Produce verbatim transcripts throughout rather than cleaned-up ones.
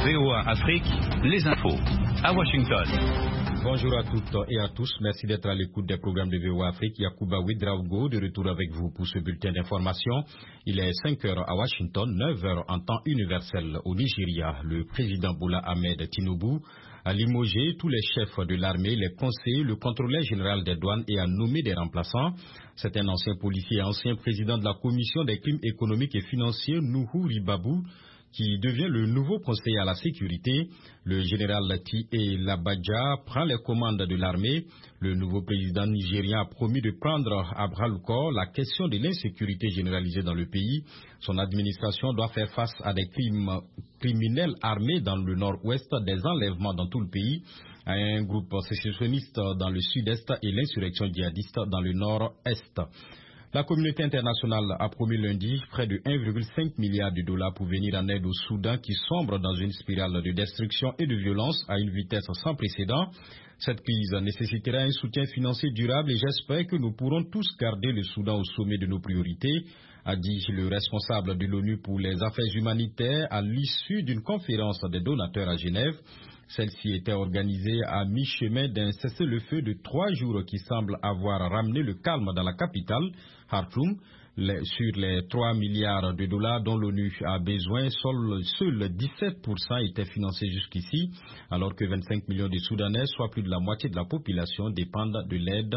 V O A Afrique, les infos, à Washington. Bonjour à toutes et à tous, merci d'être à l'écoute des programmes de V O A Afrique. Yacouba Ouedraogo de retour avec vous pour ce bulletin d'information. Il est cinq heures à Washington, neuf heures en temps universel au Nigeria. Le président Bola Ahmed Tinubu a limogé tous les chefs de l'armée, les conseillers, le contrôleur général des douanes et a nommé des remplaçants. C'est un ancien policier et ancien président de la commission des crimes économiques et financiers, Nuhu Ribabou, qui devient le nouveau conseiller à la sécurité. Le général T A Labadja prend les commandes de l'armée. Le nouveau président nigérien a promis de prendre à bras le corps la question de l'insécurité généralisée dans le pays. Son administration doit faire face à des crimes criminels armés dans le nord-ouest, des enlèvements dans tout le pays, à un groupe sécessionniste dans le sud-est et l'insurrection djihadiste dans le nord-est. La communauté internationale a promis lundi près de un virgule cinq milliard de dollars pour venir en aide au Soudan qui sombre dans une spirale de destruction et de violence à une vitesse sans précédent. Cette crise nécessitera un soutien financier durable et j'espère que nous pourrons tous garder le Soudan au sommet de nos priorités, a dit le responsable de l'ONU pour les affaires humanitaires à l'issue d'une conférence des donateurs à Genève. Celle-ci était organisée à mi-chemin d'un cessez-le-feu de trois jours qui semble avoir ramené le calme dans la capitale, Khartoum. Les, sur les trois milliards de dollars dont l'ONU a besoin, seuls seul dix-sept pour cent étaient financés jusqu'ici, alors que vingt-cinq millions de Soudanais, soit plus de la moitié de la population, dépendent de l'aide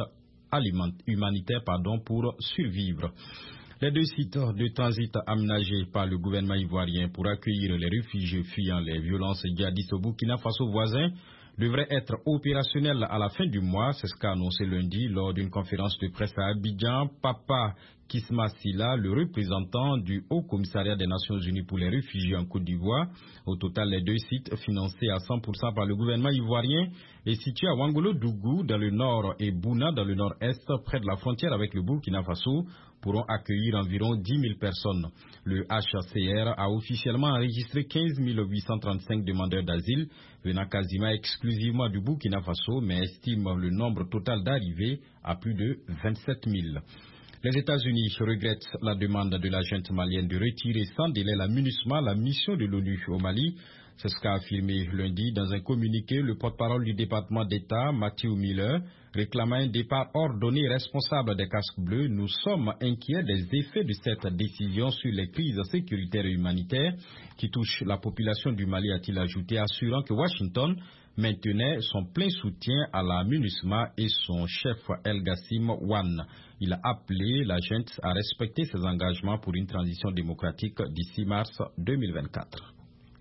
humanitaire pardon, pour survivre. Les deux sites de transit aménagés par le gouvernement ivoirien pour accueillir les réfugiés fuyant les violences djihadistes au Burkina Faso voisin devraient être opérationnels à la fin du mois. C'est ce qu'a annoncé lundi lors d'une conférence de presse à Abidjan Papa Kisma Silla, le représentant du Haut Commissariat des Nations Unies pour les réfugiés en Côte d'Ivoire. Au total, les deux sites, financés à cent pour cent par le gouvernement ivoirien, et situés à Wangolo-Dougou dans le nord et Bouna dans le nord-est, près de la frontière avec le Burkina Faso, pourront accueillir environ dix mille personnes. Le H C R a officiellement enregistré quinze mille huit cent trente-cinq demandeurs d'asile, venant quasiment exclusivement du Burkina Faso, mais estime le nombre total d'arrivées à plus de vingt-sept mille. Les États-Unis regrettent la demande de la junte malienne de retirer sans délai la MINUSMA, la mission de l'ONU au Mali. C'est ce qu'a affirmé lundi dans un communiqué le porte-parole du département d'État, Matthew Miller, réclamant un départ ordonné et responsable des casques bleus. Nous sommes inquiets des effets de cette décision sur les crises sécuritaires et humanitaires qui touchent la population du Mali, a-t-il ajouté, assurant que Washington maintenait son plein soutien à la MINUSMA et son chef El Gassim Wan. Il a appelé la junte à respecter ses engagements pour une transition démocratique d'ici mars deux mille vingt-quatre.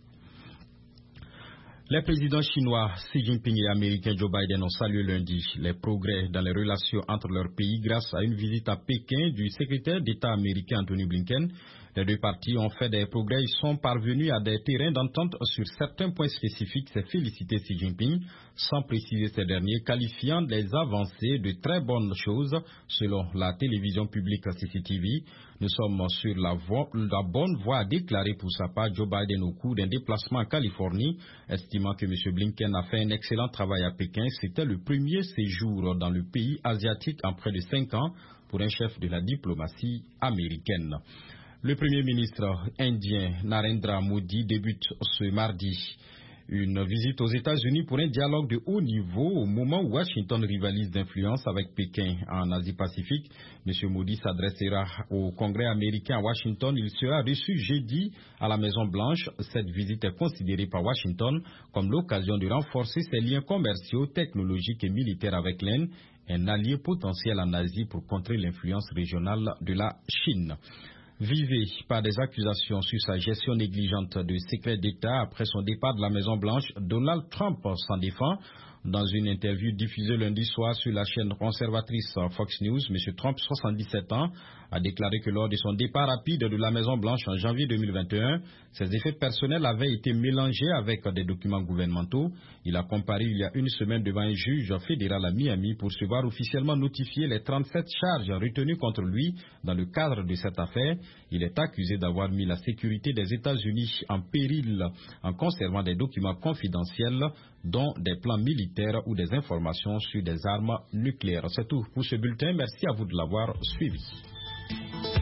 Les présidents chinois Xi Jinping et américain Joe Biden ont salué lundi les progrès dans les relations entre leurs pays grâce à une visite à Pékin du secrétaire d'État américain Anthony Blinken. Les deux parties ont fait des progrès et sont parvenus à des terrains d'entente sur certains points spécifiques, s'est félicité Xi Jinping, sans préciser ces derniers, qualifiant les avancées de très bonnes choses selon la télévision publique C C T V. Nous sommes sur la, voie, la bonne voie, a déclaré pour sa part Joe Biden au cours d'un déplacement en Californie, estimant que M. Blinken a fait un excellent travail à Pékin. C'était le premier séjour dans le pays asiatique en près de cinq ans pour un chef de la diplomatie américaine. Le Premier ministre indien Narendra Modi débute ce mardi une visite aux États-Unis pour un dialogue de haut niveau au moment où Washington rivalise d'influence avec Pékin en Asie-Pacifique. M. Modi s'adressera au Congrès américain à Washington. Il sera reçu jeudi à la Maison-Blanche. Cette visite est considérée par Washington comme l'occasion de renforcer ses liens commerciaux, technologiques et militaires avec l'Inde, un allié potentiel en Asie pour contrer l'influence régionale de la Chine. Visé par des accusations sur sa gestion négligente de secrets d'État après son départ de la Maison-Blanche, Donald Trump s'en défend. Dans une interview diffusée lundi soir sur la chaîne conservatrice Fox News, M. Trump, soixante-dix-sept ans, a déclaré que lors de son départ rapide de la Maison-Blanche en janvier deux mille vingt et un, ses effets personnels avaient été mélangés avec des documents gouvernementaux. Il a comparé il y a une semaine devant un juge fédéral à Miami pour se voir officiellement notifier les trente-sept charges retenues contre lui dans le cadre de cette affaire. Il est accusé d'avoir mis la sécurité des États-Unis en péril en conservant des documents confidentiels, dont des plans militaires ou des informations sur des armes nucléaires. C'est tout pour ce bulletin. Merci à vous de l'avoir suivi.